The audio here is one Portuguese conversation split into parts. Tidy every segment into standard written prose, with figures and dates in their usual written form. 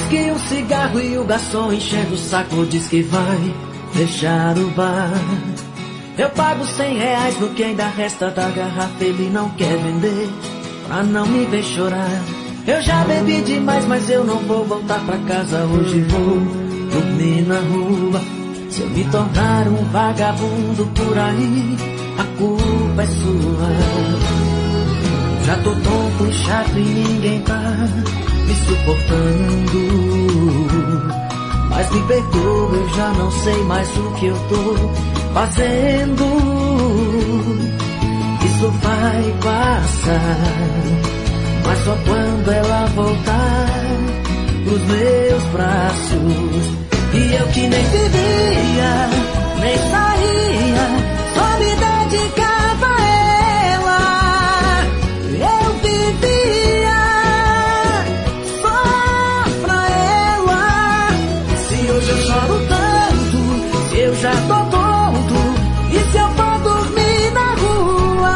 whisky, um cigarro e o garçom enchendo o saco diz que vai fechar o bar. Eu pago R$100 no que ainda resta da garrafa, ele não quer vender pra não me ver chorar. Eu já bebi demais, mas eu não vou voltar pra casa hoje, vou dormir na rua. Se eu me tornar um vagabundo por aí, a culpa é sua. Já tô tonto e chato e ninguém tá me suportando. Mas me perdoa, eu já não sei mais o que eu tô fazendo. Isso vai passar, mas só quando ela voltar pros meus braços. E eu que nem vivia, nem saía, só me dedicava a ela. Eu vivia só pra ela. Se hoje eu choro tanto, se eu já tô tonto, e se eu for dormir na rua,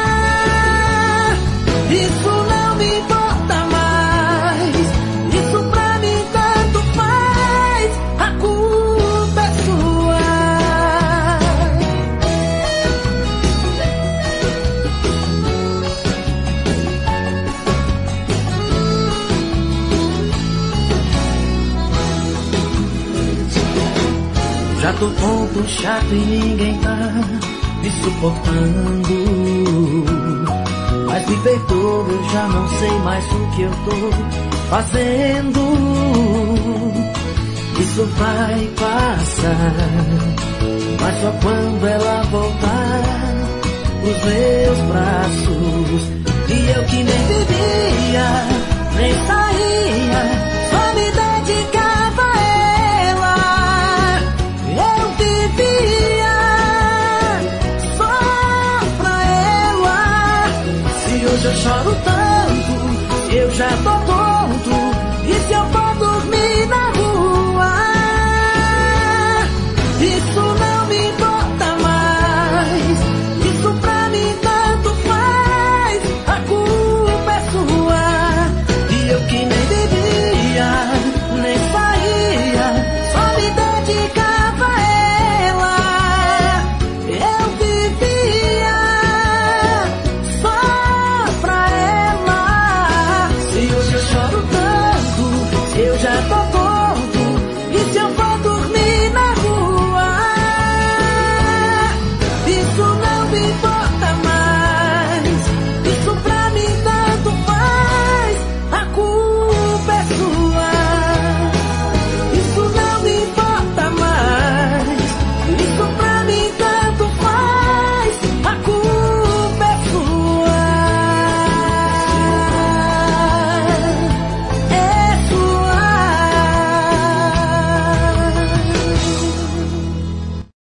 isso não me importa mais. Isso pra mim tanto faz, a culpa é sua. Já tô tonto, chato e ninguém tá me suportando. Mas me perdoa, eu já não sei mais o que eu tô fazendo. Isso vai passar, mas só quando ela voltar pros meus braços. E eu que nem vivia, nem saía, só me dedicava a ela. Eu vivia só pra ela. Se hoje eu choro tanto, se eu já tô